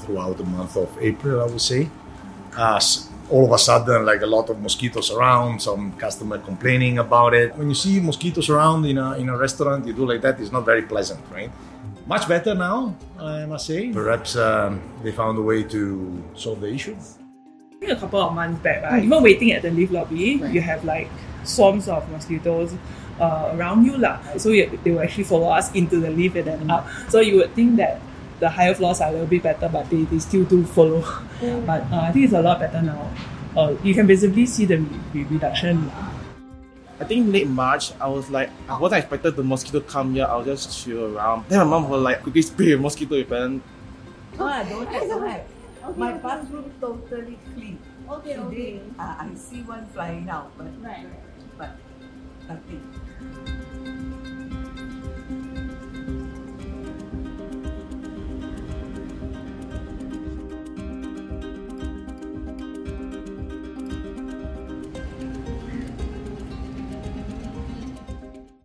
throughout the month of April, I would say. All of a sudden, like a lot of mosquitoes around, some customer complaining about it. When you see mosquitoes around in a restaurant, you do like that, it's not very pleasant, right? Much better now, I must say. Perhaps they found a way to solve the issue. I think a couple of months back, even waiting at the lift lobby, you have like swarms of mosquitoes around you. So they will actually follow us into the lift and then up. So you would think that the higher floors are a little bit better, but they still do follow. But I think it's a lot better now. You can visibly see the reduction. I think late March, I was like, I wasn't expected the mosquito come here. I was just chill around. Then my mom was like, quickly spray mosquito repellent. I don't have. My bathroom totally clean. Today, I see one flying out, but nothing.